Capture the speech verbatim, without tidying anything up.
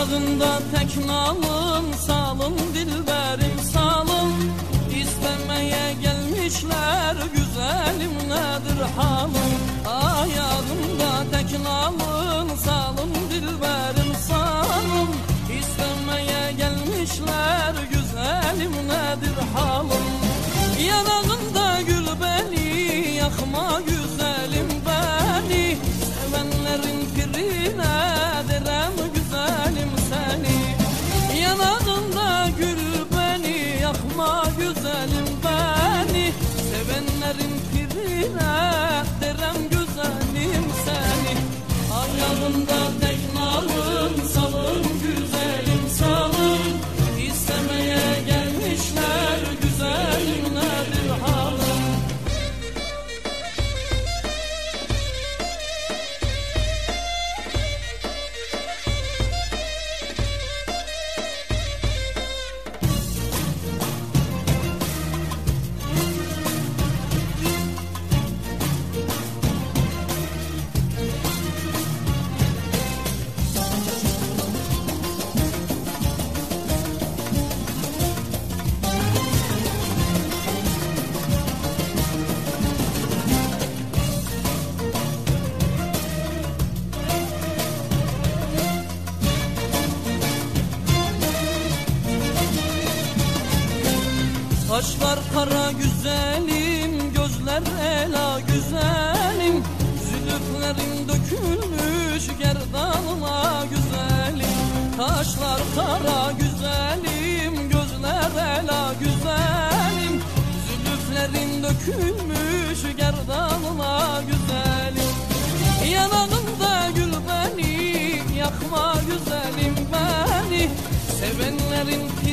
Yanağında tek nalım, salım dilberim salım. İstemeye gelmişler, güzelim nedir halım? Ayağımda tek nalım, salım dilberim salım. İstemeye gelmişler, güzelim nedir halım? Yanağında gül beni, yakma güzelim beni. Sevenlerin pirine derem güzelim seni. Yanağında gül beni, yakma güzelim beni. Sevenlerin pirine derem güzelim seni. Ayağımda tek nalım, salım güzelim salım. İstemeye gelmişler, güzelim nedir halım? Kaşlar kara güzelim, gözler ela güzelim. Zülüflerin dökülmüş gerdanına güzelim. Kaşlar kara güzelim, gözler ela güzelim. Zülüflerin dökülmüş gerdanına güzelim. Yanağında gül beni, yakma güzelim beni. Sevenlerin